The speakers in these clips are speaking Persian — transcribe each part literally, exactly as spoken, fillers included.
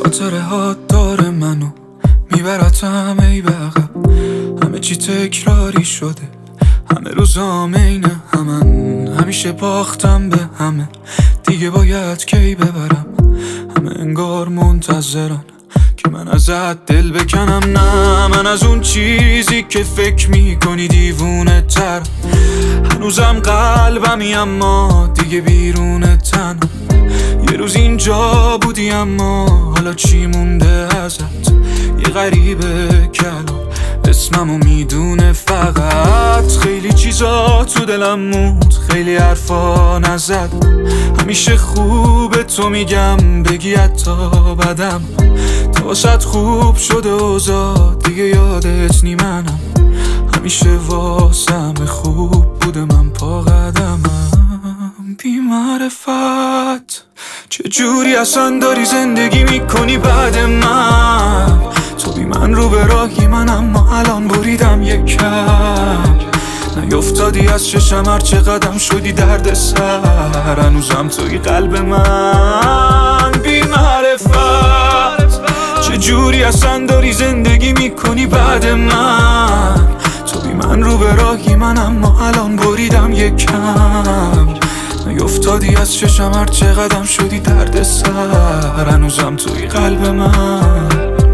خاطره ها داره منو میبرتم ای به عقب. همه چی تکراری شده، همه روزام اینه همن. همیشه باختم به همه، دیگه باید کی ببرم. همه انگار منتظرن که من ازت دل بکنم. نه من از اون چیزی که فکر میکنی دیوونه تر. هنوزم قلبمی اما دیگه بیرون تن. یه روز اینجا بودی اما حالا چی مونده ازت؟ یه غریبه کلام اسممو میدونه فقط. خیلی چیزا تو دلم موند، خیلی حرفا نزد. همیشه خوبه تو میگم بگی حتی بدم. تا واسه خوب شده اوضاع دیگه یادت نی منم. همیشه واسم خوب بوده من پا قدمم. بی معرفت چجوری اصلا داری زندگی میکنی بعد من؟ تو بی من رو به راهی من، اما الان بریدم یک کم. نیفتادی از چشم هر چه قدم شدی درد سر. هنوزم توی قلب من. بی معرفت چجوری اصلا داری زندگی میکنی بعد من؟ تو بی من رو به راهی من، اما الان بریدم یک کم. نیفتادی از چشم هر چه قدم شدی درد سر. هنوزم توی قلب من.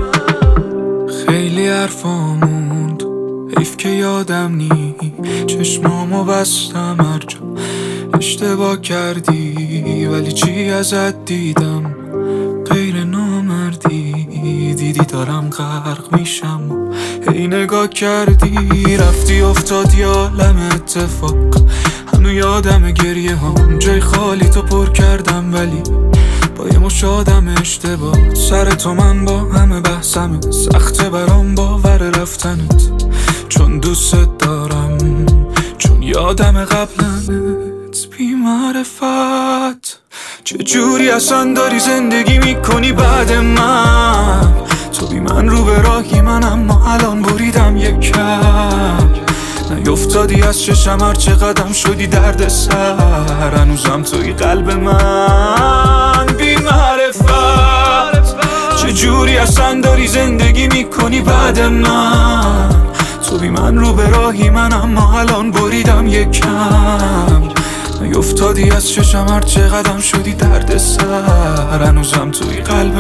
خیلی حرفا موند، حیف که یادم نی. چشمامو بستم هر جا اشتباه کردی، ولی چی ازت دیدم غیر نامردی. دیدی دارم غرق میشم و هی نگاه کردی. رفتی افتادی عالم اتفاق، هنو یادم گریه هم جای خالی تو پر کردم. ولی با یه مش آدم اشتباه سر تو من با همه بحثمه. سخته برام باور رفتنت، چون دوست دارم، چون یادم قبلنت. بی معرفت چجوری اصلا داری زندگی میکنی بعد من؟ تو بی من رو به راهی من، اما الان بریدم یک کم. نیفتادی از چشم هر چه قدم شدی درد سر. هنوزم توی قلب من. بی معرفت چجوری اصلا داری زندگی میکنی بعد من؟ تو بی من رو به راهی من، اما الان بریدم یک کم. نیفتادی از چشم هر چه قدم شدی درد سر. هنوزم توی قلب